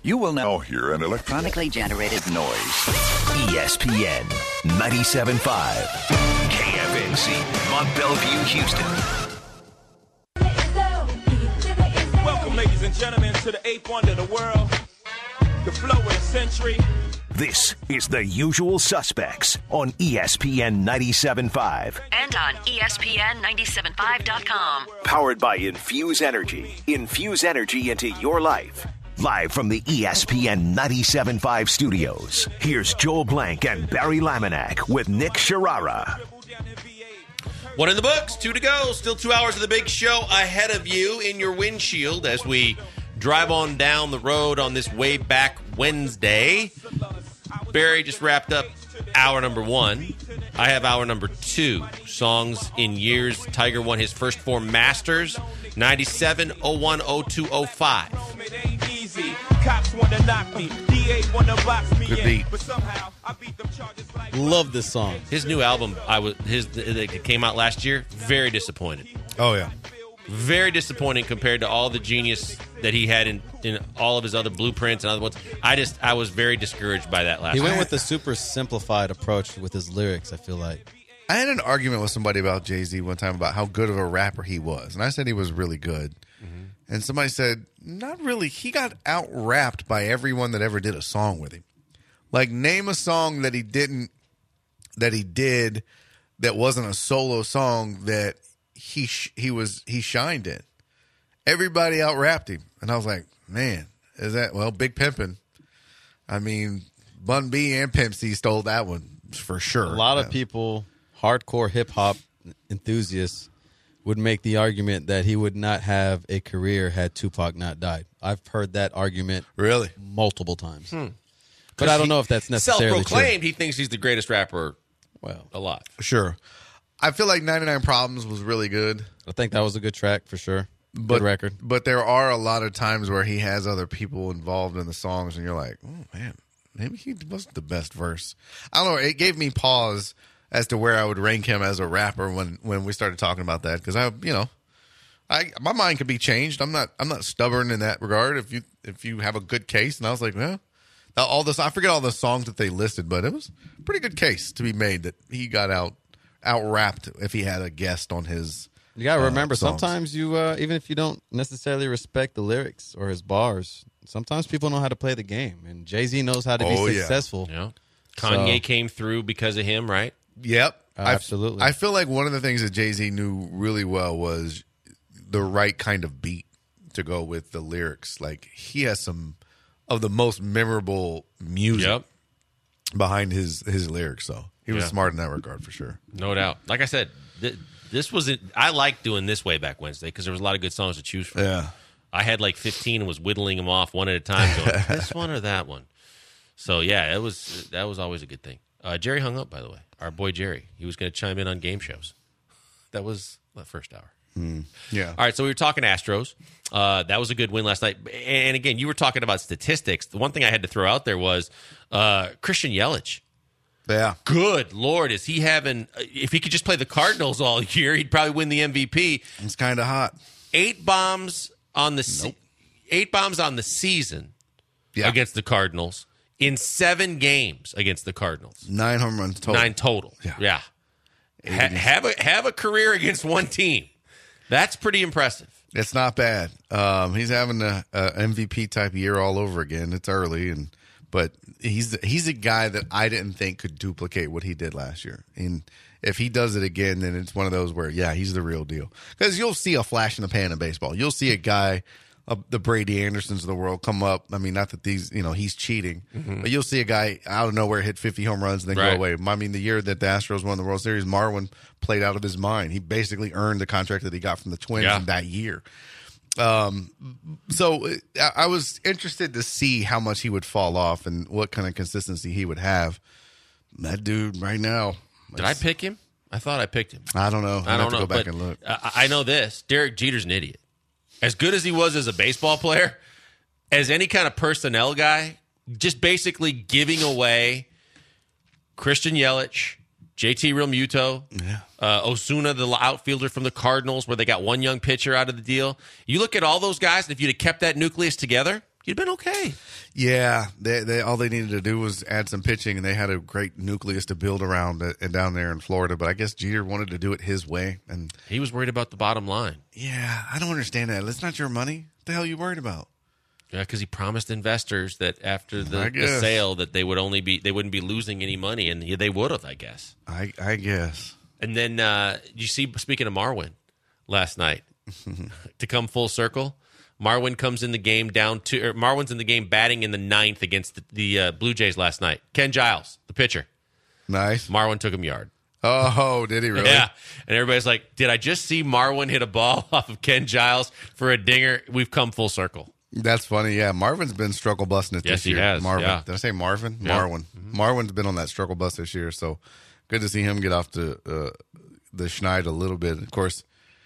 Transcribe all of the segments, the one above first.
You will now hear an electronically generated noise. ESPN 97.5. KFNC, Mont Bellevue, Houston. Welcome, ladies and gentlemen, to the eighth wonder of the world, the flow of the century. This is The Usual Suspects on ESPN 97.5. And on ESPN975.com. Powered by Infuse Energy. Infuse energy into your life. Live from the ESPN 97.5 studios, here's Joel Blank and Barry Laminack with Nick Sharara. One in the books, 2 to go. Still 2 hours of the big show ahead of you in your windshield as we drive on down the road on this way back Wednesday. Barry just wrapped up hour number 1. I have hour number 2. Songs in years Tiger won his first 4 Masters, 97, 01, 02, 05. Good beat. Love this song. His new album, it came out last year, very disappointed. Oh, yeah. Very disappointing compared to all the genius that he had in all of his other blueprints and other ones. I was very discouraged by that last He year. went with the super simplified approach with his lyrics, I feel like. I had an argument with somebody about Jay-Z one time about how good of a rapper he was. And I said he was really good. Mm-hmm. And somebody said, not really. He got out-rapped by everyone that ever did a song with him. Like, name a song that he did that wasn't a solo song that he shined in. Everybody out-rapped him. And I was like, man, Big Pimpin'. I mean, Bun B and Pimp C stole that one for sure. A lot of people, hardcore hip-hop enthusiasts, would make the argument that he would not have a career had Tupac not died. I've heard that argument really multiple times. But I don't know if that's necessarily self-proclaimed, true. he thinks he's the greatest rapper alive. Sure. I feel like 99 Problems was really good. I think that was a good track for sure. Good record. But there are a lot of times where he has other people involved in the songs, and you're like, oh, man, maybe he wasn't the best verse. I don't know. It gave me pause as to where I would rank him as a rapper when we started talking about that, because my mind could be changed. I'm not stubborn in that regard. If you have a good case, and I was like, well, all this, I forget all the songs that they listed, but it was a pretty good case to be made that he got out-rapped if he had a guest on his. You got to remember, songs. sometimes you, even if you don't necessarily respect the lyrics or his bars, sometimes people know how to play the game, and Jay-Z knows how to be successful. Yeah. Kanye came through because of him, right? Yep. Absolutely. I feel like one of the things that Jay-Z knew really well was the right kind of beat to go with the lyrics. Like, he has some of the most memorable music behind his lyrics, so he was smart in that regard for sure. No doubt. Like I said, this wasn't. I liked doing this way back Wednesday because there was a lot of good songs to choose from. Yeah, I had like 15 and was whittling them off one at a time, going this one or that one. So yeah, that was always a good thing. Jerry hung up, by the way. Our boy Jerry. He was going to chime in on game shows. That was the first hour. Yeah. All right, so we were talking Astros. That was a good win last night. And again, you were talking about statistics. The one thing I had to throw out there was Christian Yelich. Yeah. Good Lord, is he having... If he could just play the Cardinals all year, he'd probably win the MVP. It's kind of hot. 8 bombs on the 8 bombs on the season against the Cardinals in 7 games against the Cardinals. 9 home runs total. 9 total. Yeah. Have a career against one team. That's pretty impressive. It's not bad. He's having a MVP type year all over again. It's early, but he's a guy that I didn't think could duplicate what he did last year. And if he does it again, then it's one of those where he's the real deal. Because you'll see a flash in the pan in baseball. You'll see a guy, the Brady Andersons of the world, come up. I mean, not that he's cheating, but you'll see a guy out of nowhere hit 50 home runs and then go away. I mean, the year that the Astros won the World Series, Marwin played out of his mind. He basically earned the contract that he got from the Twins in that year. So I was interested to see how much he would fall off and what kind of consistency he would have. That dude right now. Did I pick him? I thought I picked him. I don't know. I don't have to know. go back and look. I know this. Derek Jeter's an idiot. As good as he was as a baseball player, as any kind of personnel guy, just basically giving away Christian Yelich, JT Realmuto, Osuna, the outfielder from the Cardinals, where they got one young pitcher out of the deal. You look at all those guys, and if you'd have kept that nucleus together, you'd been okay. Yeah, they all they needed to do was add some pitching, and they had a great nucleus to build around down there in Florida. But I guess Jeter wanted to do it his way, and He was worried about the bottom line. yeah, I don't understand that. It's not your money. What the hell are you worried about? Yeah, because he promised investors that after I the guess. sale that they wouldn't be losing any money, and they would have, I guess. I guess. And then you see, speaking of Marwin, last night to come full circle, Marwin comes in the game Marwin's in the game batting in the 9th against the Blue Jays last night. Ken Giles, the pitcher. Nice. Marwin took him yard. Oh, did he really? Yeah, and everybody's like, "Did I just see Marwin hit a ball off of Ken Giles for a dinger?" We've come full circle. That's funny. Yeah, Marvin's been struggle busting it Yes, this he year. has, Marvin. yeah. Did I say Marvin? Yeah. Marwin. Marwin's been on that struggle bus this year, so good to see him get off the schneid a little bit. Of course,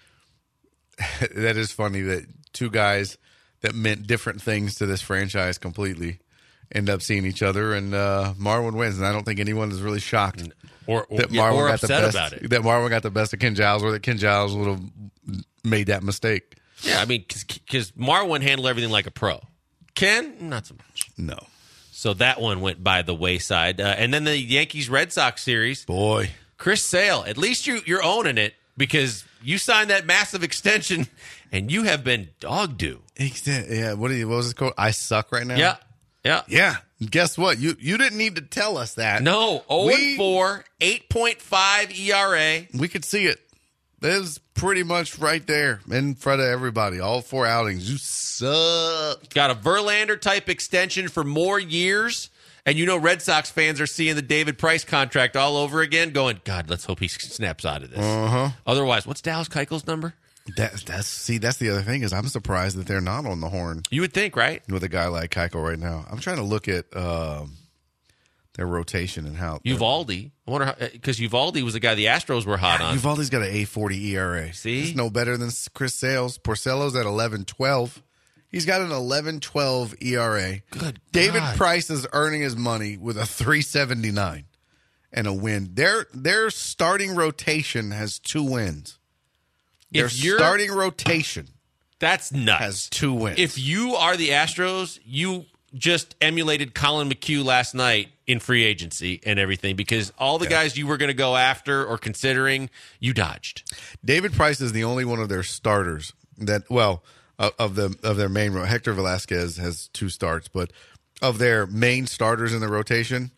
that is funny that two guys that meant different things to this franchise completely end up seeing each other, and Marwin wins. And I don't think anyone is really shocked Or that Marwin got the upset best. about it. That Marwin got the best of Ken Giles, or that Ken Giles would have made that mistake. Yeah, I mean, because Marwin handled everything like a pro. Ken, not so much. No, So that one went by the wayside. And then the Yankees-Red Sox series, boy. Chris Sale, at least you're owning it because you signed that massive extension and you have been dog due. Yeah. What was his quote? I suck right now. Yeah. Yeah. Guess what? You didn't need to tell us that. No, 0-4, 8.5 ERA. We could see it. It was pretty much right there in front of everybody. All 4 outings. You suck. Got a Verlander-type extension for more years. And you know Red Sox fans are seeing the David Price contract all over again going, God, let's hope he snaps out of this. Otherwise, what's Dallas Keuchel's number? That's the other thing is I'm surprised that they're not on the horn You would think, right? with a guy like Keuchel right now. I'm trying to look at their rotation and how Uvalde. I wonder how, because Uvalde was the guy the Astros were hot on. Uvalde's got an 8.40 ERA. See? It's no better than Chris Sale's. Porcello's at 11.12. He's got an 11.12 ERA. Good David God. Price is earning his money with a 3.79 and a win. Their starting rotation has 2 wins. Their starting rotation That's nuts. has 2 wins. If you are the Astros, you just emulated Colin McHugh last night in free agency and everything because all the guys you were going to go after or considering, you dodged. David Price is the only one of their starters that of their main row. Hector Velasquez has 2 starts, but of their main starters in the rotation,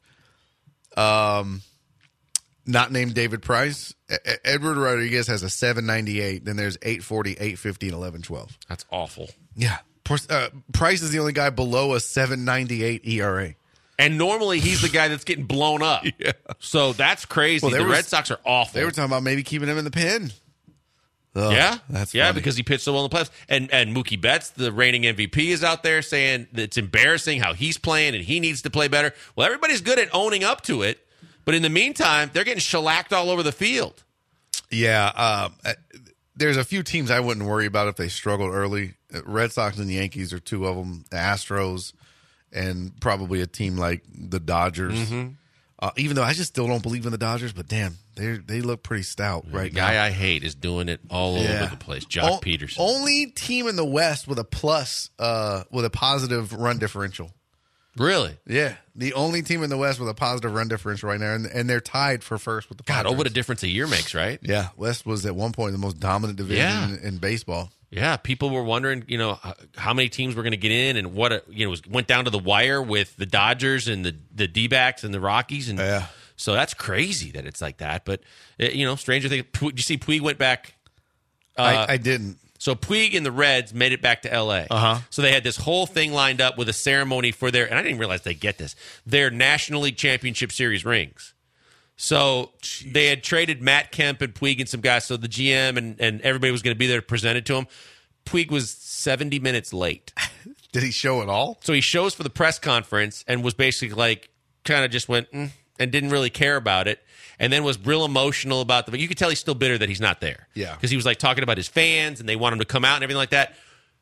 not named David Price, Edward Rodriguez has a 7.98. Then there's 8.40, 8.50, and 11.12. That's awful. Yeah, Price is the only guy below a 7.98 ERA. And normally he's the guy that's getting blown up. Yeah. So that's crazy. Well, the Red Sox are awful. They were talking about maybe keeping him in the pen. Ugh, Yeah, that's yeah, funny. because he pitched so well in the playoffs. And Mookie Betts, the reigning MVP, is out there saying that it's embarrassing how he's playing and he needs to play better. Well, everybody's good at owning up to it, but in the meantime, they're getting shellacked all over the field. Yeah, there's a few teams I wouldn't worry about if they struggled early. Red Sox and Yankees are 2 of them. The Astros and probably a team like the Dodgers. Even though I just still don't believe in the Dodgers, but damn, they look pretty stout right The guy now. I hate is doing it all over the place. Jock Peterson. Only team in the West with a plus, with a positive run differential. Really? Yeah, the only team in the West with a positive run differential right now, and they're tied for first with the God, Padres. what a difference a year makes, right? Yeah, West was at one point the most dominant division Yeah. in baseball. Yeah, people were wondering, how many teams were going to get in and what, went down to the wire with the Dodgers and the D-backs and the Rockies. And Yeah. so that's crazy that it's like that. But, stranger thing, did you see Puig went back? I didn't. So Puig and the Reds made it back to L.A. So they had this whole thing lined up with a ceremony for their, and I didn't realize they get this, their National League Championship Series rings. So they had traded Matt Kemp and Puig and some guys, so the GM and everybody was going to be there to present it to him. Puig was 70 minutes late. Did he show it all? So he shows for the press conference and was basically like, kind of just went, and didn't really care about it. And then was real emotional about but you could tell he's still bitter that he's not there. Yeah. Because he was like talking about his fans and they want him to come out and everything like that.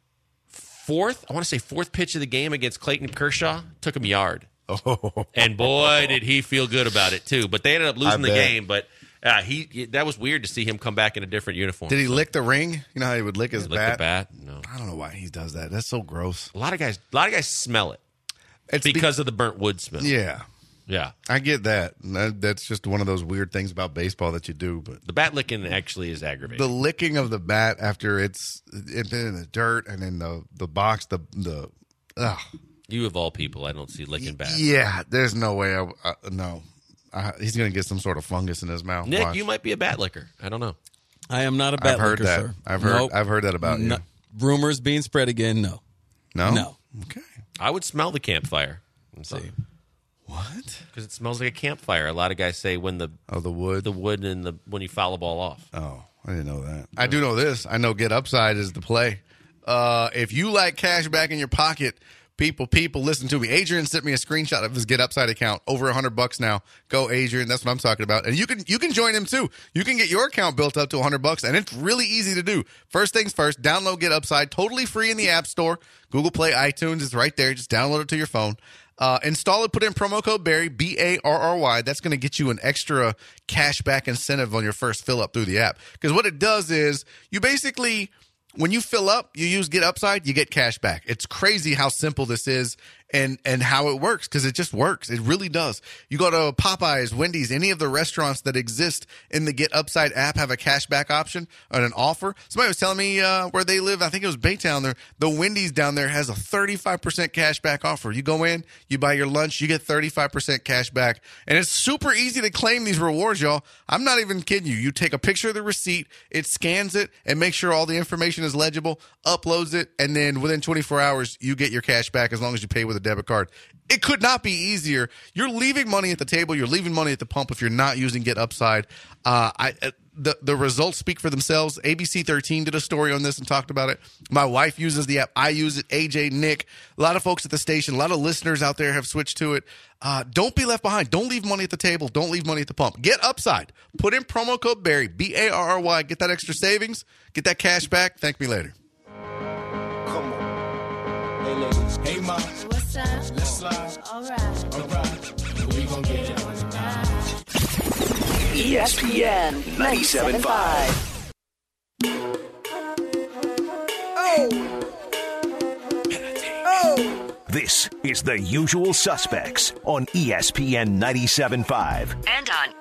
Fourth pitch of the game against Clayton Kershaw, took him yard. Oh, And boy, did he feel good about it too. But they ended up losing I the bet. game. But That was weird to see him come back in a different uniform. Did he lick the ring? You know how he would lick his lick bat? the bat? No. I don't know why he does that. That's so gross. A lot of guys smell it. It's because of the burnt wood smell. Yeah. Yeah. I get that. That's just one of those weird things about baseball that you do. But the bat licking actually is aggravating. The licking of the bat after it's been in the dirt and in the box, You of all people, I don't see licking bats. Yeah, there's no way. No. He's going to get some sort of fungus in his mouth. Nick, Watch. you might be a bat licker. I don't know. I am not a bat licker, sir. I've heard that about you. Rumors being spread again, no. No? Okay. I would smell the campfire. See. What? Because it smells like a campfire. A lot of guys say when the wood and when you foul the ball off. Oh, I didn't know that. I do know this. I know Get Upside is the play. If you like cash back in your pocket, people, listen to me. Adrian sent me a screenshot of his Get Upside account. Over $100 now. Go, Adrian. That's what I'm talking about. And you can join him too. You can get your account built up to $100, and it's really easy to do. First things first, download Get Upside, totally free in the App Store. Google Play, iTunes is right there. Just download it to your phone. Install it, put in promo code Barry, BARRY. That's going to get you an extra cashback incentive on your first fill up through the app. Because what it does is you basically, when you fill up, you use Get Upside, you get cash back. It's crazy how simple this is and how it works, because it just works. It really does. You go to Popeyes, Wendy's, any of the restaurants that exist in the Get Upside app have a cashback option and an offer. Somebody was telling me where they live, I think it was Baytown there, the Wendy's down there has a 35% cashback offer. You go in, you buy your lunch, you get 35% cash back. And it's super easy to claim these rewards, y'all. I'm not even kidding you. You take a picture of the receipt, it scans it, and makes sure all the information is legible, uploads it, and then within 24 hours, you get your cash back as long as you pay with a debit card. It could not be easier. You're leaving money at the table. You're leaving money at the pump if you're not using Get Upside. The results speak for themselves. ABC 13 did a story on this and talked about it. My wife uses the app. I use it. AJ, Nick, a lot of folks at the station, a lot of listeners out there have switched to it. Don't be left behind. Don't leave money at the table. Don't leave money at the pump. Get Upside. Put in promo code Barry, BARRY. Get that extra savings. Get that cash back. Thank me later. Come on. Hey, ladies. Hey, ma. What's up? Let's slide. All right. All right. We gon' get it on tonight. ESPN 97.5. This is The Usual Suspects on ESPN 97.5. And on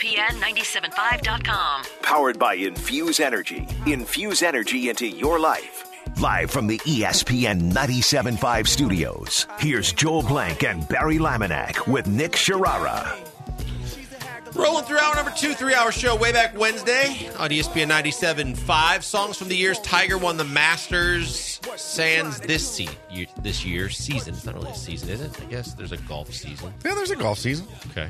ESPN975.com. Powered by Infuse Energy. Infuse energy into your life. Live from the ESPN 97.5 studios, here's Joel Blank and Barry Laminack with Nick Sharara. Rolling through hour number 2, 3-hour show way back Wednesday on ESPN 97.5. Songs from the years Tiger won the Masters sans this year season. It's not really a season, is it? I guess there's a golf season. Yeah, there's a golf season. Okay.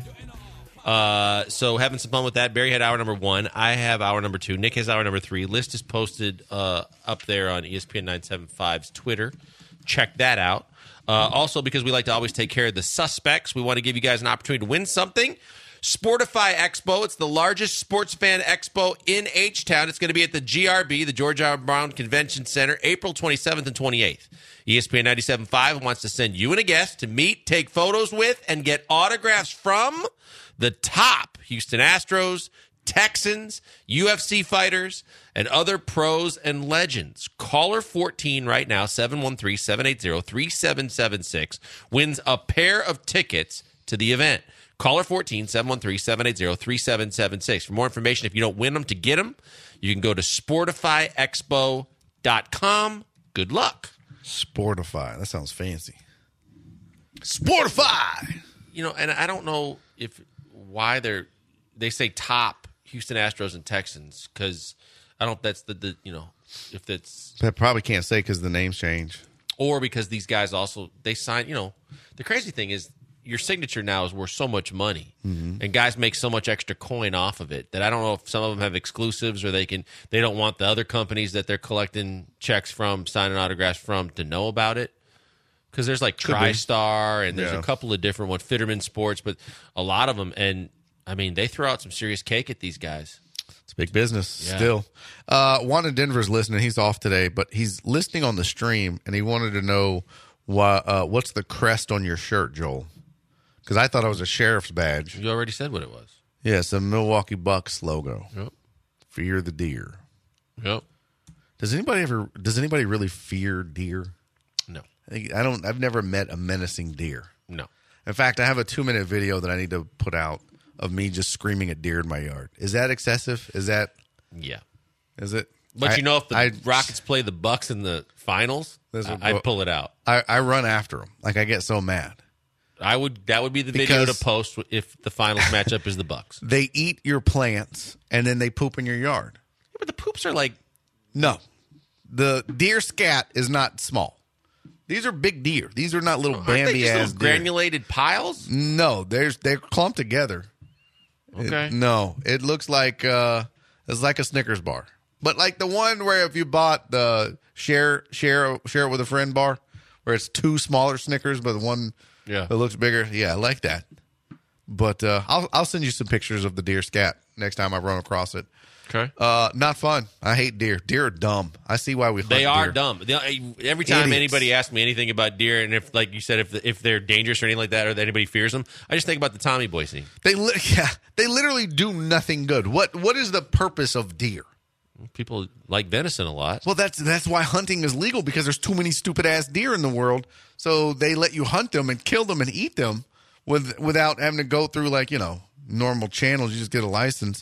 So having some fun with that. Barry had hour number 1. I have hour number 2. Nick has hour number 3. List is posted up there on ESPN 975's Twitter. Check that out. Also, because we like to always take care of the suspects, we want to give you guys an opportunity to win something. Sportify Expo. It's the largest sports fan expo in H-Town. It's going to be at the GRB, the George R. Brown Convention Center, April 27th and 28th. ESPN 97.5 wants to send you and a guest to meet, take photos with, and get autographs from the top Houston Astros, Texans, UFC fighters, and other pros and legends. Caller 14 right now, 713-780-3776, wins a pair of tickets to the event. Caller 14, 713-780-3776. For more information, if you don't win them, to get them, you can go to sportifyexpo.com. Good luck. Sportify. That sounds fancy. Sportify! You know, and I don't know why they say top Houston Astros and Texans, because I don't know if that's if that's... That probably can't say because the names change. Or because these guys also, they sign, the crazy thing is, your signature now is worth so much money, and guys make so much extra coin off of it that I don't know if some of them have exclusives or they don't want the other companies that they're collecting checks from, signing autographs from, to know about it. Because there's like TriStar and there's a couple of different ones, Fitterman Sports, but a lot of them. And I mean, they throw out some serious cake at these guys. It's big business still. Juan in Denver's listening. He's off today, but he's listening on the stream, and he wanted to know what's the crest on your shirt, Joel? Because I thought it was a sheriff's badge. You already said what it was. Yes, a Milwaukee Bucks logo. Yep. Fear the deer. Yep. Does anybody really fear deer? No. I've never met a menacing deer. No. In fact, I have a 2-minute video that I need to put out of me just screaming at deer in my yard. Is that excessive? Is it? But if the Rockets play the Bucks in the finals, I'd pull it out. I run after them. Like, I get so mad. That would be the video to post if the finals matchup is the Bucks. They eat your plants and then they poop in your yard. Yeah, but the poops are like... No. The deer scat is not small. These are big deer. These are not little Bambi-ass deer. Granulated piles? No, they're clumped together. Okay. It looks like it's like a Snickers bar. But like the one where if you bought the share it with a friend bar, where it's 2 smaller Snickers, but one that looks bigger. Yeah, I like that. But I'll send you some pictures of the deer scat next time I run across it. Okay. Not fun. I hate deer. Deer are dumb. I see why we hunt They are deer. dumb. Every time Idiots. anybody asks me anything about deer, and if, like you said, if they're dangerous or anything like that, or that anybody fears them, I just think about the Tommy Boy scene. They literally do nothing good. What is the purpose of deer? People like venison a lot. Well, that's why hunting is legal, because there's too many stupid ass deer in the world. So they let you hunt them and kill them and eat them without having to go through normal channels. You just get a license.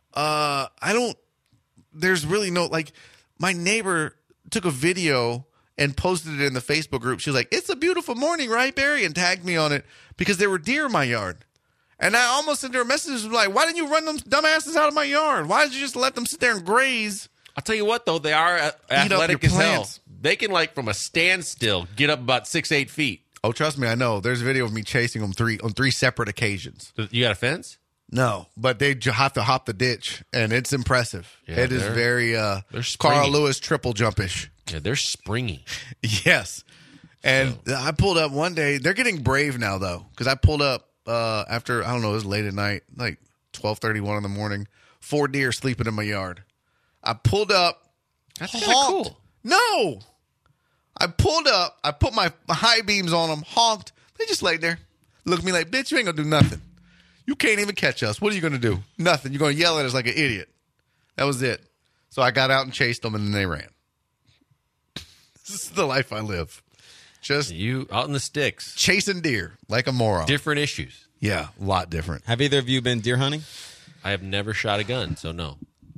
There's really no, my neighbor took a video and posted it in the Facebook group. She was like, "It's a beautiful morning, right, Barry?" and tagged me on it because there were deer in my yard. And I almost sent her a message like, "Why didn't you run them dumbasses out of my yard? Why did you just let them sit there and graze?" I'll tell you what, though, they are athletic as hell. They can, from a standstill, get up about 6-8 feet. Oh, trust me, I know. There's a video of me chasing them on three separate occasions. You got a fence? No, but they have to hop the ditch, and it's impressive. Yeah, it is very they're Carl Lewis triple jumpish. Yeah, they're springy. Yes. And I pulled up one day. They're getting brave now, though, because I pulled up after, I don't know, it was late at night, like 12:31 in the morning, 4 deer sleeping in my yard. I pulled up. That's kind of cool. No. I pulled up. I put my high beams on them, honked. They just laid there. Looked at me like, "Bitch, you ain't going to do nothing. You can't even catch us. What are you going to do? Nothing. You're going to yell at us like an idiot." That was it. So I got out and chased them, and then they ran. This is the life I live. Just you out in the sticks. Chasing deer like a moron. Different issues. Yeah, a lot different. Have either of you been deer hunting? I have never shot a gun, so no.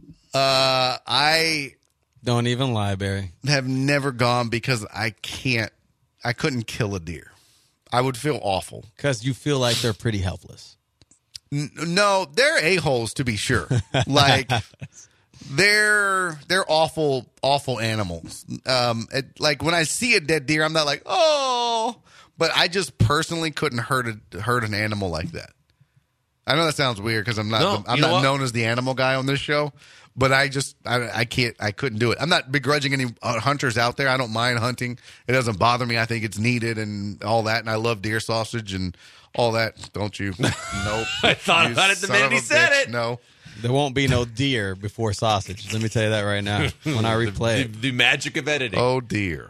I Don't even lie, Barry. have never gone because I couldn't kill a deer. I would feel awful. Because you feel like they're pretty helpless. No, they're a-holes to be sure. Like they're awful animals. Like when I see a dead deer, I'm not like, "Oh," but I just personally couldn't hurt an animal like that. I know that sounds weird because I'm not known as the animal guy on this show, but I couldn't do it. I'm not begrudging any hunters out there. I don't mind hunting. It doesn't bother me. I think it's needed and all that, and I love deer sausage and all that. Don't you? Nope. I thought about it the minute he said it. No. There won't be no deer before sausage. Let me tell you that right now when I replay it. The magic of editing. Oh dear.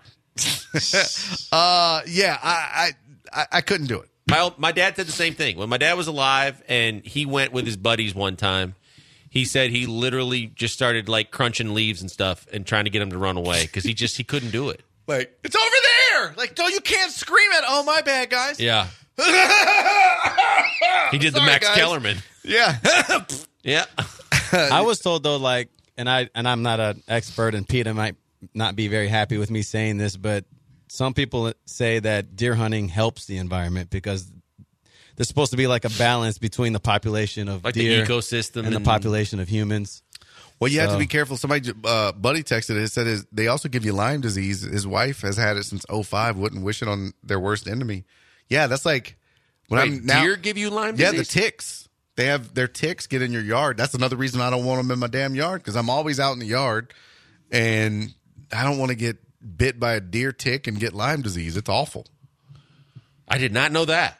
Yeah, I couldn't do it. My dad said the same thing. When my dad was alive and he went with his buddies one time, he said he literally just started crunching leaves and stuff and trying to get them to run away because he couldn't do it. Like, "It's over there!" Like, "No, you can't scream at." "Oh, my bad, guys." Yeah. He did the Sorry, Max guys. Kellerman. Yeah. Yeah. I was told though, and I'm not an expert, and Peter might not be very happy with me saying this, but some people say that deer hunting helps the environment because there's supposed to be a balance between the population of deer the ecosystem and the population of humans. Well, you have to be careful. Somebody, buddy texted it. Said they also give you Lyme disease. His wife has had it since 2005. Wouldn't wish it on their worst enemy. Yeah, that's like when deer give you Lyme disease? Yeah, the ticks. They have their ticks get in your yard. That's another reason I don't want them in my damn yard because I'm always out in the yard, and I don't want to get bit by a deer tick and get Lyme disease. It's awful. I did not know that.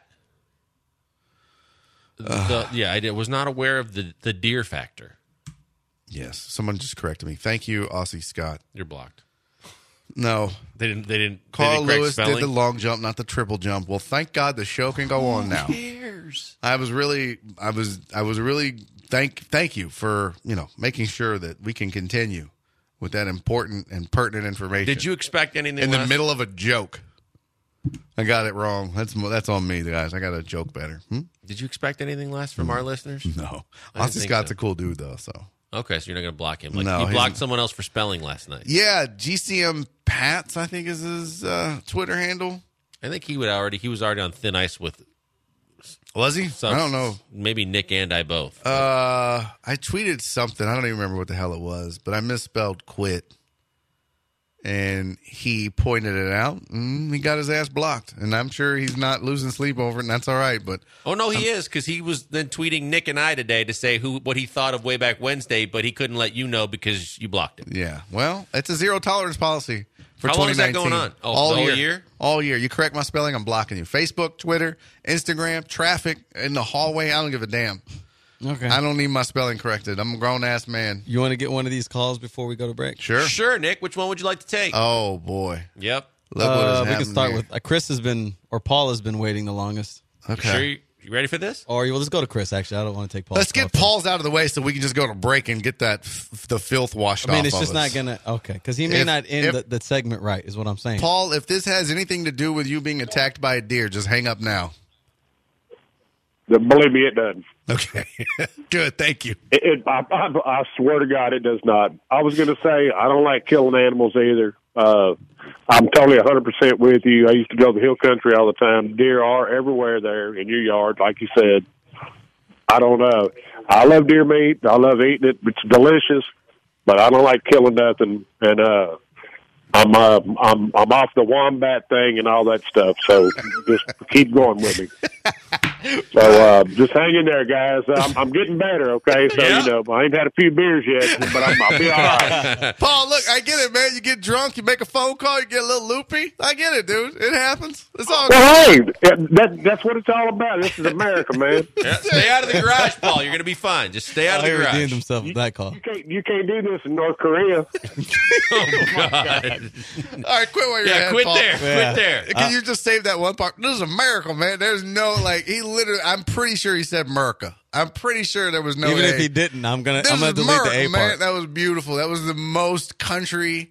I was not aware of the deer factor. Yes, someone just corrected me. Thank you, Aussie Scott. You're blocked. No, They didn't. Carl correct Lewis spelling? did the long jump, not the triple jump. Well, thank God the show can go on now. Who cares? I was really thank you for, making sure that we can continue with that important and pertinent information. Did you expect anything in the less? middle of a joke? I got it wrong. That's on me, guys. I got to joke better. Did you expect anything less from our listeners? No. I didn't Austin think Scott's so. a cool dude, though, so. Okay, so you're not going to block him. No, you he's- blocked someone else for spelling last night. Yeah, GCM Pats, I think is his Twitter handle. I think he was already on thin ice with Was he? some, I don't know. Maybe Nick and I both. I tweeted something. I don't even remember what the hell it was, but I misspelled quit. And he pointed it out, and he got his ass blocked. And I'm sure he's not losing sleep over it, and that's all right. But Oh, no, he is, because he was then tweeting Nick and I today to say what he thought of Way Back Wednesday, but he couldn't let you know because you blocked him. yeah, well, it's a zero tolerance policy for How long is that 2019. going on? Oh, all the whole year. year? All year. You correct my spelling, I'm blocking you. Facebook, Twitter, Instagram, traffic, in the hallway. I don't give a damn. Okay. I don't need my spelling corrected. I'm a grown-ass man. You want to get one of these calls before we go to break? Sure. Sure, Nick. Which one would you like to take? Oh, boy. Yep. Look what has We happened can start here. with Chris Paul has been waiting the longest. Okay. Sure, you ready for this? Or let's go to Chris. Actually, I don't want to take Paul. Let's get Paul's out of the way so we can just go to break and get the filth washed off. I mean, it's of just us. not gonna. Okay, because he may If- not end if- the segment right. Is what I'm saying. Paul, if this has anything to do with you being attacked by a deer, just hang up now. Believe me, it doesn't. Okay. Good. Thank you. I swear to God, it does not. I was going to say I don't like killing animals either. I'm totally 100% with you. I used to go to the hill country all the time. Deer are everywhere there in your yard, like you said. I don't know. I love deer meat. I love eating it. It's delicious, but I don't like killing nothing. And I'm off the wombat thing and all that stuff. So just keep going with me. So just hang in there, guys. I'm getting better. Okay, so Yeah. I ain't had a few beers yet, but I'll be all right. Paul, look, I get it, man. You get drunk, you make a phone call, you get a little loopy. I get it, dude. It happens. It's all good. Well, hey, that's what it's all about. This is America, man. Yeah, stay out of the garage, Paul. You're going to be fine. Just stay out of he the redeemed garage. himself with that call. You can't do this in North Korea. Oh, God. All right, quit while you're Yeah, ahead, quit Paul. there. Yeah. Quit there. Can you just save that one part? This is America, man. There's no, he literally, I'm pretty sure he said America. I'm pretty sure there was no Even A. if he didn't, I'm gonna This delete is the A America, man. part. That was beautiful. That was the most country,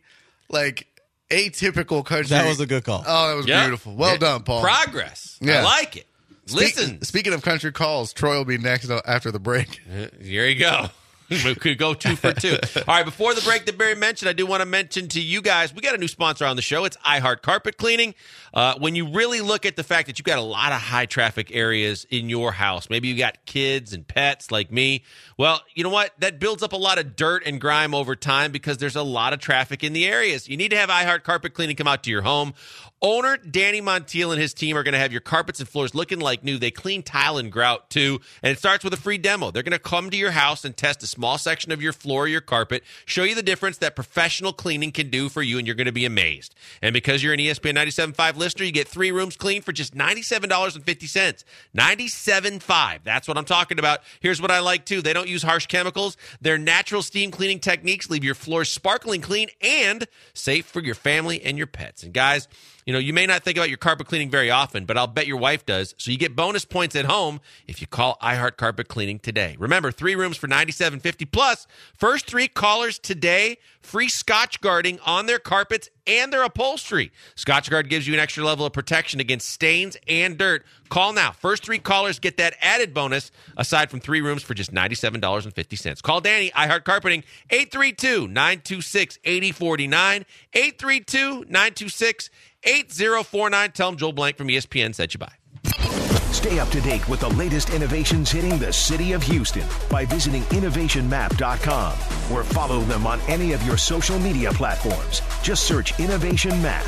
atypical country. That was a good call. Oh, that was Yeah. beautiful. Well Yeah. done, Paul. Progress. I Yeah. like it. Listen. Speaking of country calls, Troy will be next after the break. Here you go. We could go 2 for 2. All right, before the break that Barry mentioned, I do want to mention to you guys, we got a new sponsor on the show. It's iHeart Carpet Cleaning. When you really look at the fact that you've got a lot of high traffic areas in your house, maybe you got kids and pets like me, well, you know what? That builds up a lot of dirt and grime over time because there's a lot of traffic in the areas. You need to have iHeart Carpet Cleaning come out to your home. Owner Danny Montiel and his team are going to have your carpets and floors looking like new. They clean tile and grout too, and it starts with a free demo. They're going to come to your house and test a small section of your floor or your carpet, show you the difference that professional cleaning can do for you, and you're going to be amazed. And because you're an ESPN 97.5 listener, you get 3 rooms cleaned for just $97.50. $97.5. That's what I'm talking about. Here's what I like too. They don't use harsh chemicals. Their natural steam cleaning techniques leave your floors sparkling clean and safe for your family and your pets. And guys, you may not think about your carpet cleaning very often, but I'll bet your wife does. So you get bonus points at home if you call iHeart Carpet Cleaning today. Remember, 3 rooms for $97.50 plus. First 3 callers today, free Scotch guarding on their carpets and their upholstery. Scotch Guard gives you an extra level of protection against stains and dirt. Call now. First 3 callers get that added bonus aside from 3 rooms for just $97.50. Call Danny, iHeart Carpeting, 832-926-8049, 832-926-8049. Tell them Joel Blank from ESPN sent you by. Stay up to date with the latest innovations hitting the city of Houston by visiting innovationmap.com or follow them on any of your social media platforms. Just search Innovation Map.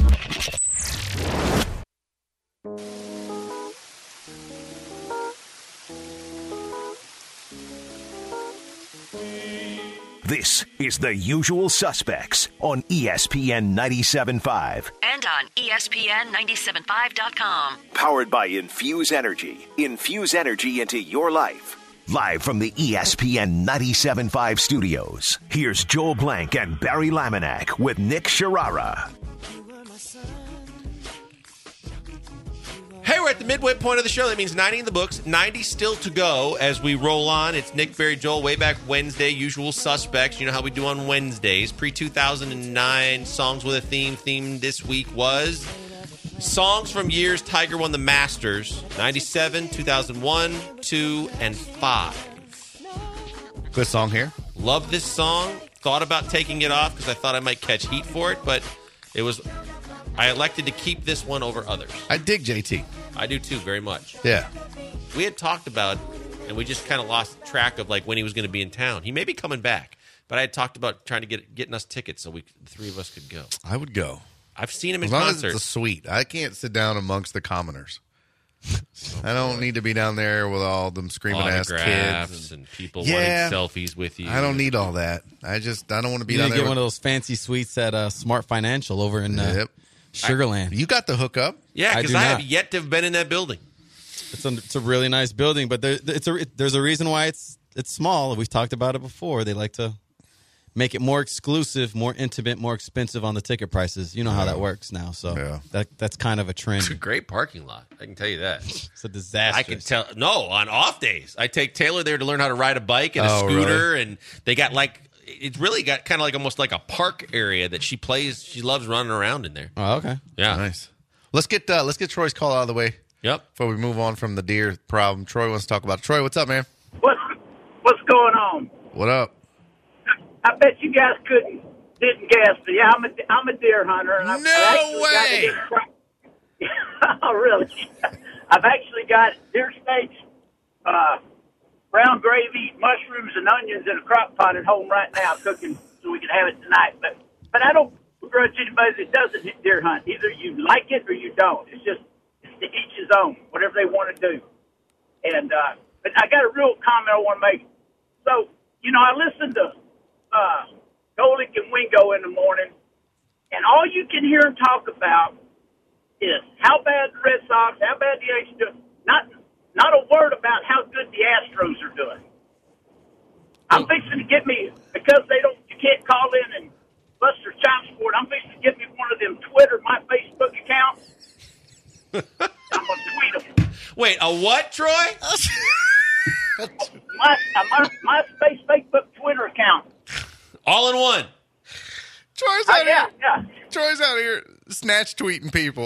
This is The Usual Suspects on ESPN 97.5. And on ESPN975.com. Powered by Infuse Energy. Infuse energy into your life. Live from the ESPN 97.5 studios, here's Joel Blank and Barry Laminack with Nick Sharara. Hey, we're at the midway point of the show. That means 90 in the books, 90 still to go as we roll on. It's Nick, Barry, Joel, way back Wednesday, usual suspects. You know how we do on Wednesdays. Pre-2009, songs with a theme. Theme this week was songs from years Tiger won the Masters, 97, 2001, 2, and 5. Good song here. Love this song. Thought about taking it off because I thought I might catch heat for it, but I elected to keep this one over others. I dig JT. I do too, very much. Yeah. We had talked about, and we just kind of lost track of like when he was going to be in town. He may be coming back, but I had talked about trying to getting us tickets so the three of us could go. I would go. I've seen him in As long concert. as it's a suite. I can't sit down amongst the commoners. I don't need to be down there with all them screaming ass Autographs kids. and people Yeah. wanting selfies with you. I don't need all that. I don't want to be You down need to there. get one of those fancy suites at Smart Financial over in Yep. Sugarland. You got the hookup. Yeah, I because do I have not. yet to have been in that building. It's a really nice building, but there's a reason why it's small. We've talked about it before. They like to make it more exclusive, more intimate, more expensive on the ticket prices. You know how that works now. So that's kind of a It's a trend. great parking lot. I can tell you that. It's a disaster. I can tell. No, on off days, I take Taylor there to learn how to ride a bike and a scooter, and they got it's really got kind of like almost like a park area that she plays. She loves running around in there. Oh, okay. Yeah. Nice. Let's get Troy's call out of the way Yep. before we move on from the deer problem. Troy wants to talk about it. Troy, what's up, man? What's going on? What up? I bet you guys didn't guess, but yeah, I'm a deer hunter. And I've No actually way! Oh, really? I've actually got deer steaks, brown gravy, mushrooms, and onions in a crock pot at home right now, cooking so we can have it tonight. But I don't begrudge anybody that doesn't deer hunt. Either you like it or you don't. It's to each his own, whatever they want to do. And but I got a real comment I want to make. So, I listen to Golick and Wingo in the morning, and all you can hear them talk about is how bad the Red Sox, how bad the Yankees do. Not a word about how good the Astros are doing. I'm fixing to get me, because you can't call in and bust their chops for it, I'm fixing to get me one of them Twitter, my Facebook account. I'm going to tweet them. Wait, a what, Troy? My Facebook Twitter account. All in one. Troy's out Yeah. Troy's out here snatch tweeting people.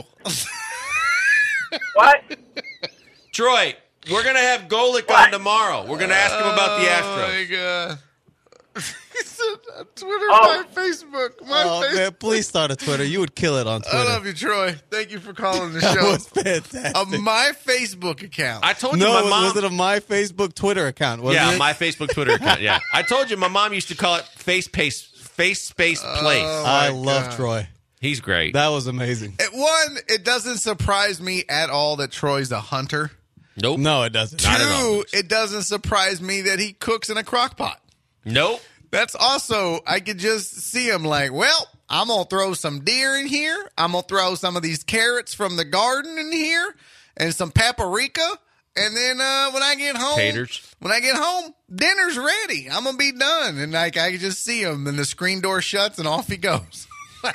What? Troy, we're going to have Golick on tomorrow. We're going to ask him about the Astros. Oh, my God. Twitter, Oh. my Facebook. Man, please start a Twitter. You would kill it on Twitter. I love you, Troy. Thank you for calling the That show. was fantastic. My Facebook account. I told you No, my mom... was it a my Facebook Twitter account? Wasn't it? my Facebook Twitter account, yeah. I told you my mom used to call it Face Space Place. I love God. Troy. He's great. That was amazing. It doesn't surprise me at all that Troy's a hunter. Nope. No, it doesn't. Not at all. Two, it doesn't surprise me that he cooks in a crock pot. Nope. That's also, I could just see him like, well, I'm going to throw some deer in here. I'm going to throw some of these carrots from the garden in here and some paprika. And then when I get home, Taters. Dinner's ready. I'm going to be done. And I can just see him and the screen door shuts and off he goes.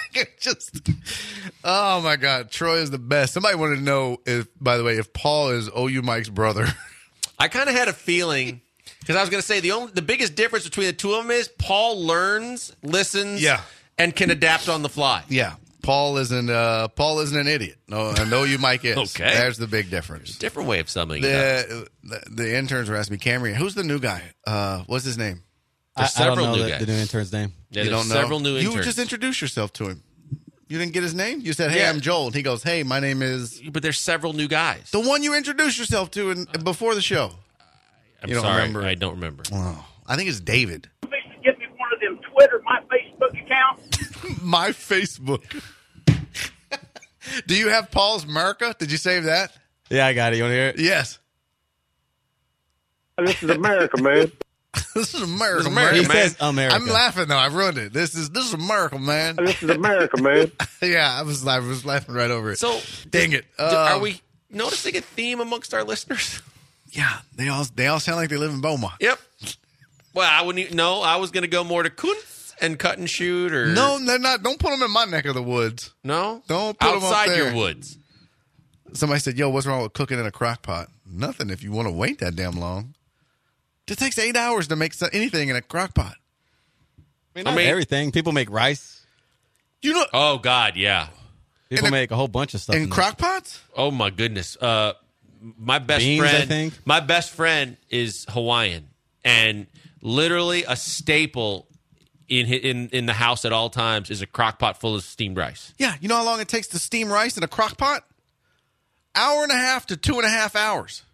Oh my God. Troy is the best. Somebody wanted to know if Paul is OU Mike's brother. I kind of had a feeling... Because I was going to say the biggest difference between the two of them is Paul learns, listens, and can adapt on the fly. Yeah, Paul isn't an idiot. No, you Mike is. Okay, there's the big difference. Different way of summing it up. The interns were asking me, Camry, who's the new guy? What's his name? There's I don't several know new guys. the new intern's name. Yeah, You there's don't know? several new interns. You just introduced yourself to him. You didn't get his name? You said, hey, Yeah. I'm Joel. And he goes, hey, my name is... But there's several new guys. The one you introduced yourself to before the show. I'm you don't sorry, remember? I don't remember. Oh, I think it's David. I'm fixing to get me one of them Twitter, my Facebook account. My Facebook. Do you have Paul's America? Did you save that? Yeah, I got it. You want to hear it? Yes. This is America, man. This is America, This is America, He man. man. says America. I'm laughing though. I ruined it. This is America, man. This is America, man. Yeah, I was laughing right over it. So, dang it. are we noticing a theme amongst our listeners? Yeah, they all sound like they live in Beaumont. Yep. Well, I wouldn't even know. I was going to go more to Kuntz and cut and shoot, or No, they're not. Don't put them in my neck of the woods. no, Don't put 'em up outside there. your woods. Somebody said, "Yo, what's wrong with cooking in a crock pot?" Nothing if you want to wait that damn long. It takes 8 hours to make anything in a crock pot. I mean, everything. People make rice. You know? Oh God, yeah. People make a whole bunch of stuff in crock pots. Oh my goodness. My best Beans, friend. I think. My best friend is Hawaiian, and literally a staple in the house at all times is a crock pot full of steamed rice. Yeah, you know how long it takes to steam rice in a crock pot? 1.5 to 2.5 hours.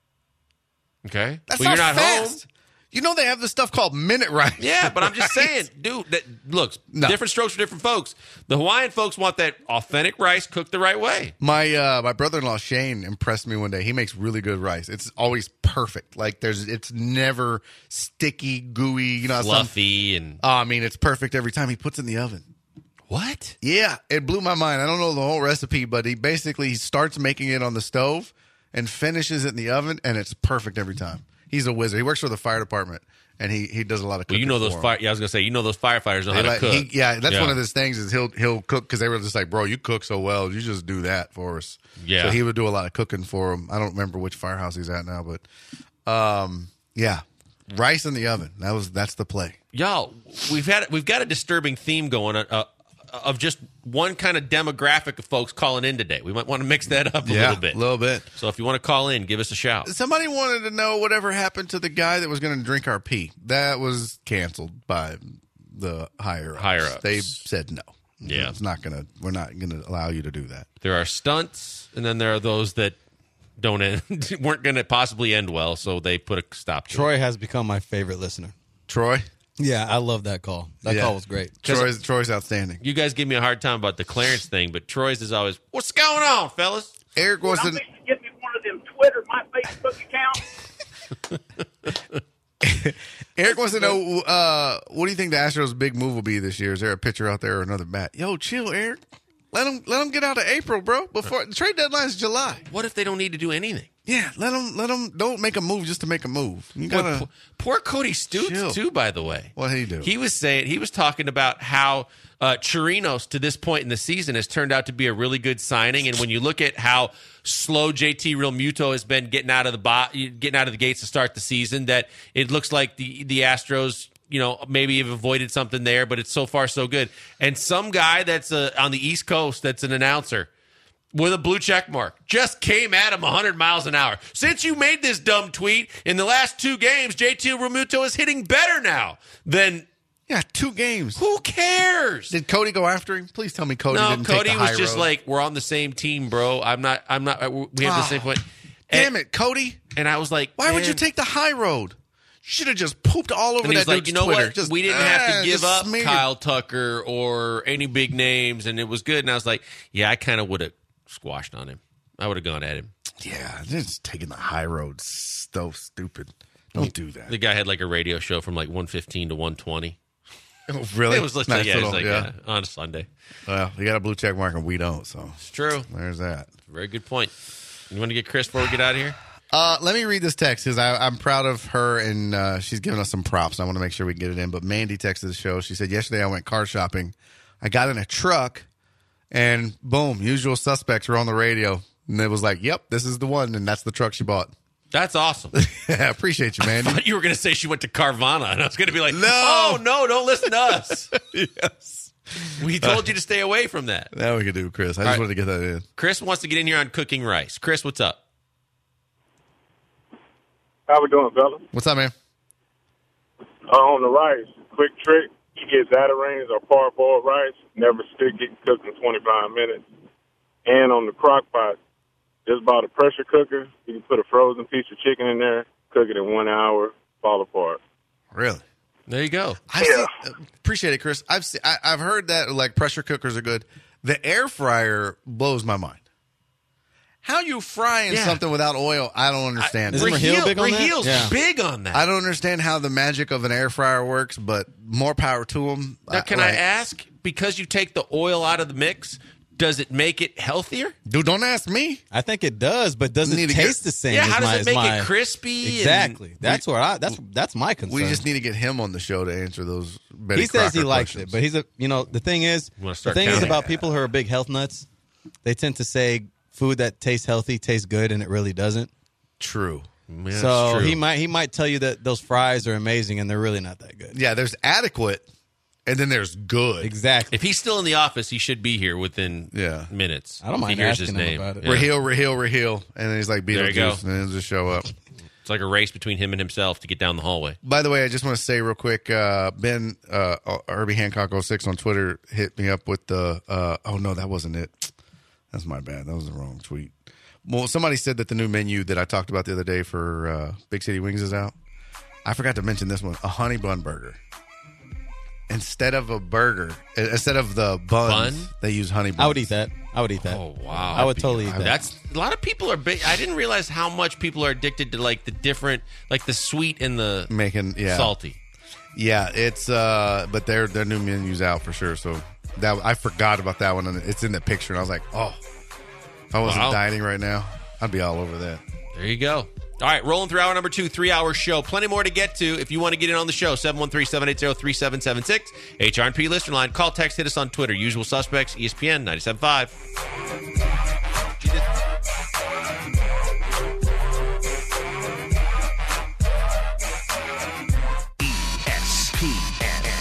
Okay, That's well, not you're not fast. home. You know they have this stuff called minute rice. Yeah, but I'm just saying, dude. Look, different strokes for different folks. The Hawaiian folks want that authentic rice cooked the right way. My brother-in-law Shane impressed me one day. He makes really good rice. It's always perfect. Like it's never sticky, gooey, you know, fluffy, and I mean, it's perfect every time. He puts it in the oven. What? Yeah, it blew my mind. I don't know the whole recipe, but he starts making it on the stove and finishes it in the oven, and it's perfect every time. He's a wizard. He works for the fire department, and he does a lot of cooking. Well, you know those I was gonna say, those firefighters know how to cook. That's one of his things is he'll cook because they were just like, bro, you cook so well, you just do that for us. Yeah. So he would do a lot of cooking for him. I don't remember which firehouse he's at now, but yeah, rice in the oven. That's the play. Y'all, we've got a disturbing theme going on. Of just one kind of demographic of folks calling in today. We might want to mix that up a little bit. So if you want to call in, give us a shout. Somebody wanted to know whatever happened to the guy that was going to drink our pee. That was canceled by the higher ups. They said no. Yeah, we're not gonna allow you to do that. There are stunts, and then there are those that weren't going to possibly end well, so they put a stop to it. Troy has become my favorite listener. Troy? Yeah, I love that call. That call was great. Troy's outstanding. You guys give me a hard time about the Clarence thing, but Troy's is always, what's going on, fellas? Eric wants to get me one of them Twitter, my Facebook account. Eric wants to know, what do you think the Astros' big move will be this year? Is there a pitcher out there or another bat? Yo, chill, Eric. Let them get out of April, bro. Before the trade deadline is July. What if they don't need to do anything? Yeah, let them. Don't make a move just to make a move. You gotta poor Cody Stoots chill. too. By the way, what did he do? He was talking about how Chirinos to this point in the season has turned out to be a really good signing, and when you look at how slow JT Realmuto has been getting out of the gates to start the season, that it looks like the Astros, maybe have avoided something there, but it's so far so good. And some guy that's on the East Coast that's an announcer with a blue check mark just came at him 100 miles an hour. Since you made this dumb tweet, in the last 2 games, JT Realmuto is hitting better now than... Yeah, 2 games. Who cares? Did Cody go after him? Please tell me Cody didn't take the high road. No, Cody was just like, we're on the same team, bro. We have the same point. Damn it, Cody. And I was like, why would you take the high road? Should have just pooped all over that dude's Twitter. What? We didn't have to give up Kyle Tucker or any big names, and it was good. And I was like, yeah, I kind of would have squashed on him. I would have gone at him. Yeah, just taking the high road. So stupid. Don't do that. The guy had like a radio show from like 115 to 120. Oh, really? It was literally on a Sunday. Well, you got a blue check mark and we don't, so it's true. There's that. Very good point. You want to get Chris before we get out of here? Let me read this text because I'm proud of her and she's giving us some props. I want to make sure we can get it in. But Mandy texted the show. She said, yesterday I went car shopping. I got in a truck and boom, Usual Suspects were on the radio. And it was like, yep, this is the one. And that's the truck she bought. That's awesome. I appreciate you, Mandy. I thought you were going to say she went to Carvana. And I was going to be like, no, don't listen to us. Yes. We told you to stay away from that. Now we can do Chris. I just wanted to get that in. Chris wants to get in here on cooking rice. Chris, what's up? How we doing, fellas? What's up, man? On the rice, quick trick. You get Zatarain's or parboiled rice. Never stick it. Cook in 25 minutes. And on the crock pot, just bought a pressure cooker. You can put a frozen piece of chicken in there, cook it in 1 hour, fall apart. Really? There you go. Appreciate it, Chris. I've heard that like pressure cookers are good. The air fryer blows my mind. How you frying something without oil? I don't understand. Isn't Raheel big on that? Raheel's big on that. I don't understand how the magic of an air fryer works, but more power to them. Now, can I ask, because you take the oil out of the mix, does it make it healthier? Dude, don't ask me. I think it does, but does it taste the same? Yeah, how does it make it crispy? Exactly. That's my concern. We just need to get him on the show to answer those. He says he likes it, but the thing is about people who are big health nuts. They tend to say food that tastes healthy tastes good, and it really doesn't. True. Yeah, So it's true. he might tell you that those fries are amazing, and they're really not that good. Yeah, there's adequate, and then there's good. Exactly. If he's still in the office, he should be here within Yeah. minutes. I don't if mind he hears asking his him name. about it. Yeah. Raheel, and then he's like There you go. Beetlejuice, and then he'll just show up. It's like a race between him and himself to get down the hallway. By the way, I just want to say real quick, Ben Herbie Hancock 06 on Twitter hit me up with the. Oh no, that wasn't it. That's my bad. That was the wrong tweet. Well, somebody said that the new menu that I talked about the other day for Big City Wings is out. I forgot to mention this one: a honey bun burger. Instead of a burger, instead of the buns, they use honey buns. I would eat that. Oh wow! I would totally eat that. That's a lot of people are. I didn't realize how much people are addicted to like the different, like the sweet and the salty. Yeah, it's but their new menu's out for sure. So that I forgot about that one, and it's in the picture, and I was like, oh, if I wasn't dieting right now, I'd be all over that. There you go. All right, rolling through hour number 2, 3-hour show. Plenty more to get to. If you want to get in on the show, 713-780-3776. HR&P listener line. Call, text, hit us on Twitter. Usual suspects, ESPN 97.5. ESPN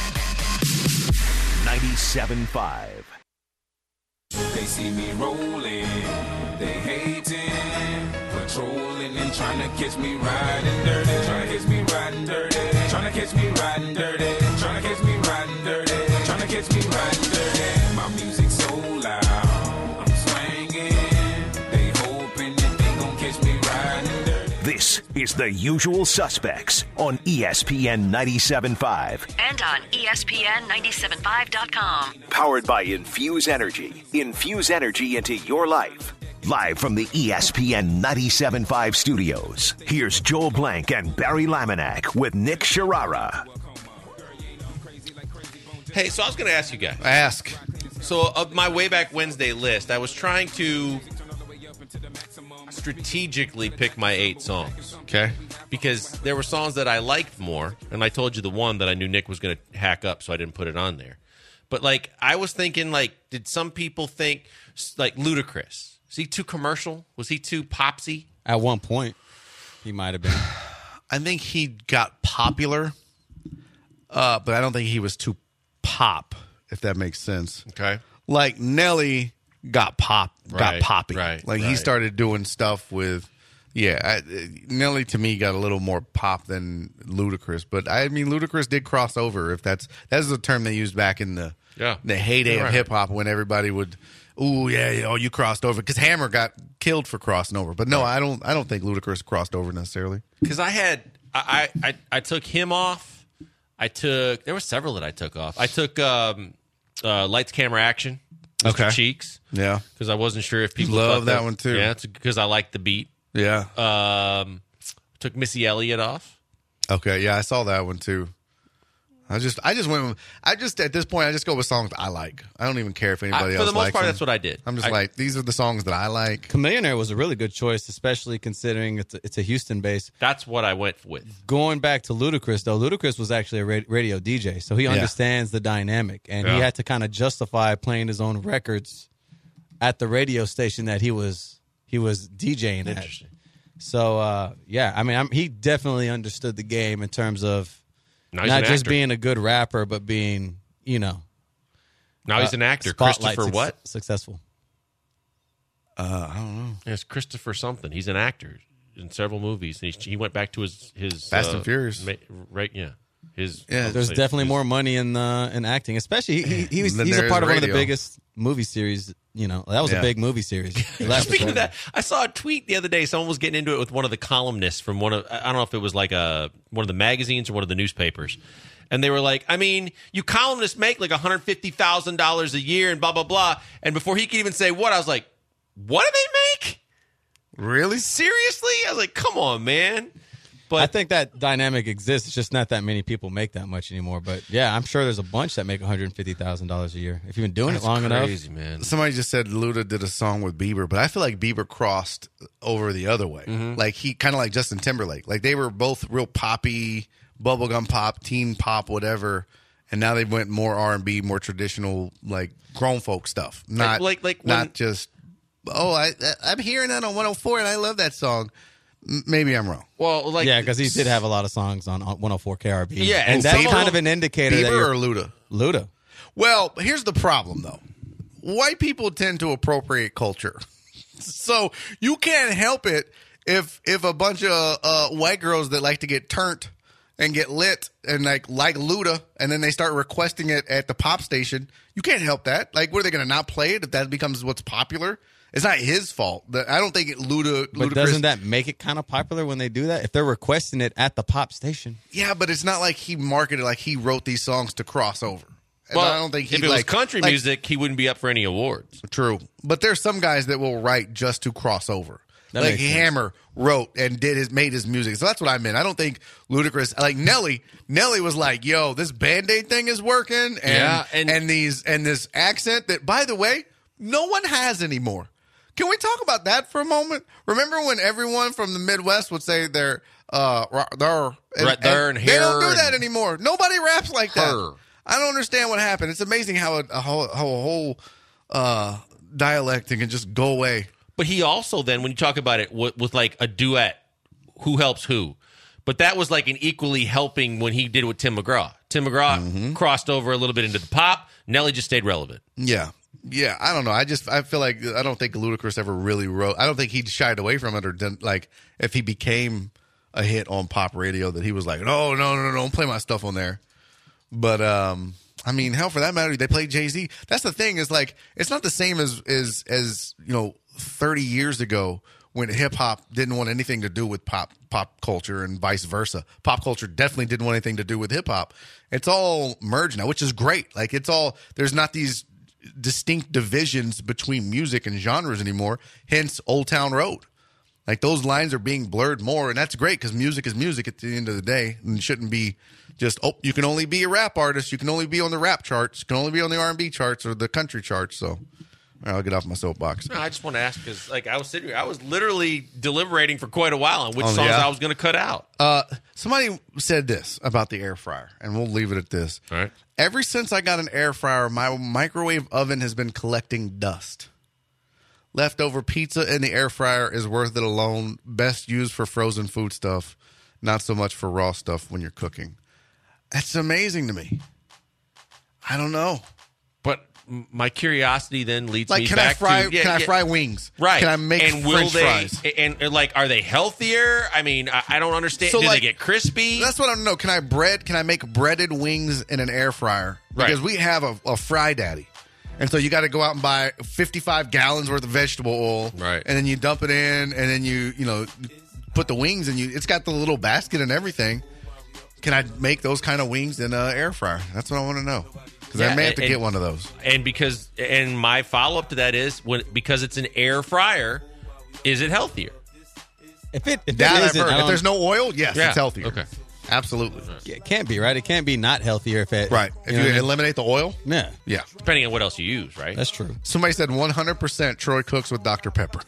97.5. They see me rolling, they hating, patrolling and trying to catch me riding dirty, trying to catch me riding dirty, trying to catch me riding dirty, trying to catch me riding dirty, trying to catch me riding dirty. My music's so loud, I'm swinging, they hoping that they gon' catch me riding dirty. This is The Usual Suspects on ESPN 97.5. And on ESPN975.com. Powered by Infuse Energy. Infuse energy into your life. Live from the ESPN 97.5 studios, here's Joel Blank and Barry Laminack with Nick Sharara. Hey, so I was going to ask you guys. Ask. So of my Way Back Wednesday list, I was trying to strategically pick my 8 songs. Okay. Because there were songs that I liked more, and I told you the one that I knew Nick was going to hack up, so I didn't put it on there. But, like, I was thinking, like, did some people think, like, Ludacris? Was he too commercial? Was he too popsy? At one point, he might have been. I think he got popular, but I don't think he was too pop, if that makes sense. Okay. Like Nelly got poppy. Right. Like he started doing stuff with, Nelly to me got a little more pop than Ludacris. But I mean, Ludacris did cross over. If that's the term they used back in the heyday of hip hop when everybody would. Ooh, you crossed over because Hammer got killed for crossing over. But no, I don't think Ludacris crossed over necessarily. Because I took him off. There were several that I took off. I took Lights, Camera, Action. Mr. Cheeks. Yeah. Because I wasn't sure if people love that one too. Yeah, it's because I like the beat. Yeah. Took Missy Elliott off. Okay, yeah, I saw that one too. I just at this point I just go with songs I like. I don't even care if anybody else likes them. For the most part, that's what I did. I'm just like, these are the songs that I like. Chamillionaire was a really good choice, especially considering it's a Houston base. That's what I went with. Going back to Ludacris, though, Ludacris was actually a radio DJ, so he understands the dynamic, and he had to kind of justify playing his own records at the radio station that he was DJing at. So, I mean, he definitely understood the game in terms of not just being a good rapper, but being, Now he's an actor. Christopher what? Successful. I don't know. It's Christopher something. He's an actor in several movies. He went back to his Fast and Furious. Right, yeah. There's definitely more money in acting, especially he's a part of one of the biggest movie series. That was a big movie series. Speaking of that, I saw a tweet the other day. Someone was getting into it with one of the columnists from I don't know if it was like one of the magazines or one of the newspapers. And they were like, I mean, you columnists make like $150,000 a year and blah, blah, blah. And before he could even say what, I was like, what do they make? Really? Seriously? I was like, come on, man. But I think that dynamic exists. It's just not that many people make that much anymore. But yeah, I'm sure there's a bunch that make $150,000 a year if you've been doing it long crazy, enough. Man. Somebody just said Luda did a song with Bieber, but I feel like Bieber crossed over the other way. Mm-hmm. Like he kind of like Justin Timberlake. Like they were both real poppy, bubblegum pop, teen pop, whatever. And now they went more R&B, more traditional, like grown folk stuff. Not just I'm hearing that on 104 and I love that song. Maybe I'm wrong. Well, like yeah, because he did have a lot of songs on 104 KRB. Yeah, and that's Bieber? kind of an indicator that Bieber you're or Luda? Luda. Well, here's the problem, though. White people tend to appropriate culture. So you can't help it if a bunch of white girls that like to get turned and get lit and like Luda, and then they start requesting it at the pop station. You can't help that. Like, what are they going to not play it if that becomes what's popular? It's not his fault. I don't think But doesn't that make it kind of popular when they do that? If they're requesting it at the pop station. Yeah, but it's not like he marketed like he wrote these songs to cross over. And well, I don't think if it was country music, he wouldn't be up for any awards. True. But there's some guys that will write just to cross over. That like makes sense. Hammer wrote and made his music. So that's what I meant. I don't think Ludacris, like Nelly was like, yo, this Band-Aid thing is working and this accent that, by the way, no one has anymore. Can we talk about that for a moment? Remember when everyone from the Midwest would say they're there and here? They don't do that anymore. Nobody raps like that. I don't understand what happened. It's amazing how a whole dialect can just go away. But he also then, when you talk about it with like a duet, who helps who? But that was like an equally helping when he did with Tim McGraw. Tim McGraw crossed over a little bit into the pop. Nelly just stayed relevant. Yeah. Yeah, I don't know. I feel like I don't think Ludacris ever really wrote. I don't think he shied away from it or didn't, like if he became a hit on pop radio that he was like, no, don't play my stuff on there. But I mean, hell, for that matter, they play Jay-Z. That's the thing is like it's not the same as 30 years ago when hip hop didn't want anything to do with pop culture and vice versa. Pop culture definitely didn't want anything to do with hip hop. It's all merged now, which is great. Like there's not these distinct divisions between music and genres anymore, hence Old Town Road. Like those lines are being blurred more, and that's great because music is music at the end of the day, and it shouldn't be just, you can only be a rap artist, you can only be on the rap charts, you can only be on the R&B charts or the country charts. So I'll get off my soapbox. No, I just want to ask because like I was sitting here, I was literally deliberating for quite a while on which songs I was going to cut out. Somebody said this about the air fryer, and we'll leave it at this. All right. Ever since I got an air fryer, my microwave oven has been collecting dust. Leftover pizza in the air fryer is worth it alone. Best used for frozen food stuff, not so much for raw stuff when you're cooking. That's amazing to me. I don't know. But my curiosity then leads like, me can back I to... fry wings? Right. Can I make French fries? And like, are they healthier? I mean, I don't understand. So, do like, they get crispy? That's what I don't know. Can I make breaded wings in an air fryer? Because we have a Fry Daddy. And so you got to go out and buy 55 gallons worth of vegetable oil. Right. And then you dump it in, and then you put the wings in. It's got the little basket and everything. Can I make those kind of wings in an air fryer? That's what I want to know. Because I may have to get one of those. And my follow-up to that is, because it's an air fryer, is it healthier? If there's no oil, yes, it's healthier. Okay. Absolutely. It can't be, right? It can't be not healthier if it... Right. If you eliminate the oil? Yeah. Yeah. Depending on what else you use, right? That's true. Somebody said 100% Troy cooks with Dr. Pepper.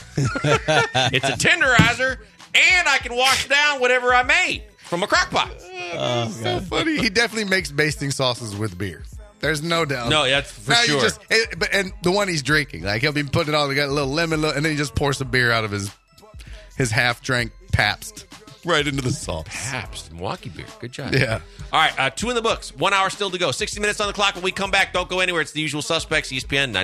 It's a tenderizer, and I can wash down whatever I made from a crock pot. So funny. He definitely makes basting sauces with beer. There's no doubt. No, that's for sure. And the one he's drinking, like he'll be putting it on. He got a little lemon, and then he just pours some beer out of his half-drank Pabst right into the sauce. Pabst, Milwaukee beer. Good job. Yeah. All right, 2 in the books. 1 hour still to go. 60 minutes on the clock. When we come back, don't go anywhere. It's The Usual Suspects, ESPN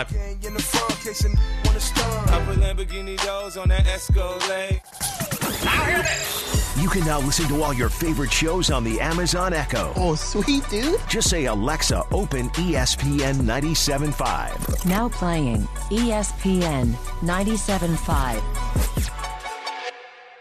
97.5. I put Lamborghini doors on that Escalade. Now hear this. You can now listen to all your favorite shows on the Amazon Echo. Oh, sweet, dude. Just say, Alexa, open ESPN 97.5. Now playing ESPN 97.5.